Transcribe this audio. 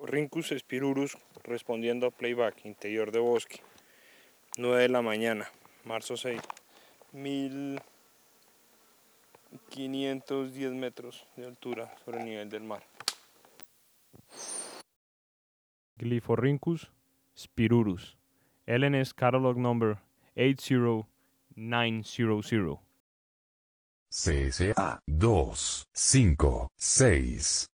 Rhinchus spirurus respondiendo a playback, interior de bosque, 9 de la mañana, marzo 6, 1510 metros de altura sobre el nivel del mar. Glyphorhynchus spirurus, LNS catalog number 80900. CSA 256